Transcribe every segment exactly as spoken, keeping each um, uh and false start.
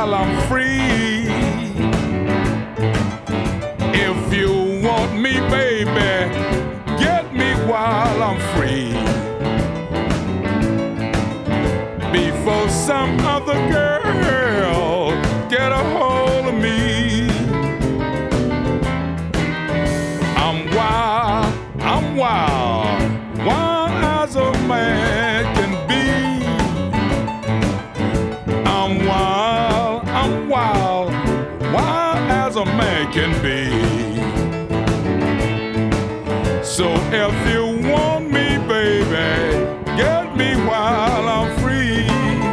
while I'm free. If you want me, baby, get me while I'm free. Before some other girl get a hold of me. I'm wild, I'm wild, wild as a man can be. I'm wild, I'm wild, wild as a man can be. So if you want me, baby, get me while I'm free.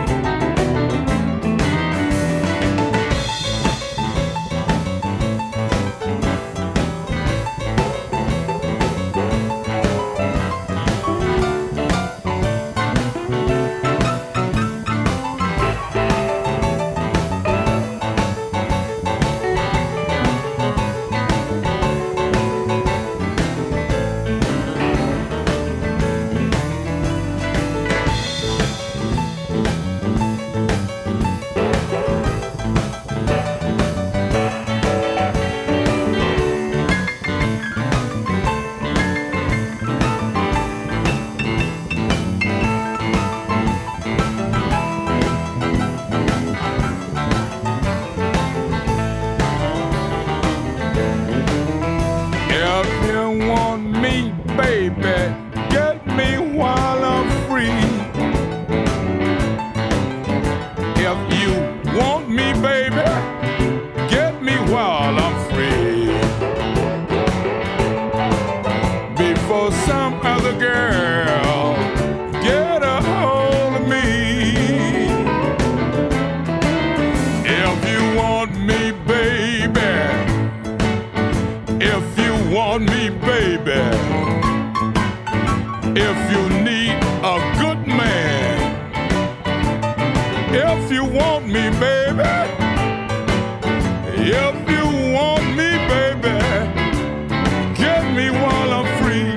If you want me, baby, get me while I'm free. If you want me, baby, get me while I'm free. Before some other girl get a hold of me. If you want me, baby, if you want me, baby, if you need a good man, if you want me, baby, if you want me, baby, get me while I'm free.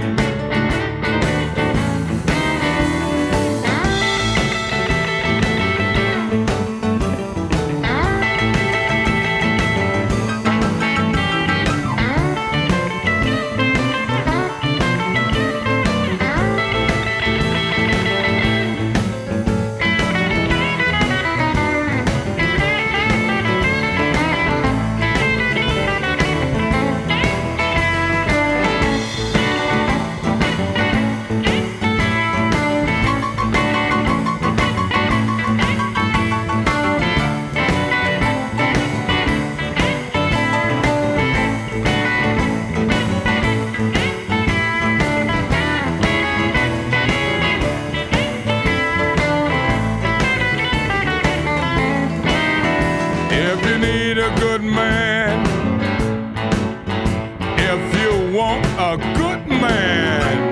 If you need a good man, if you want a good man,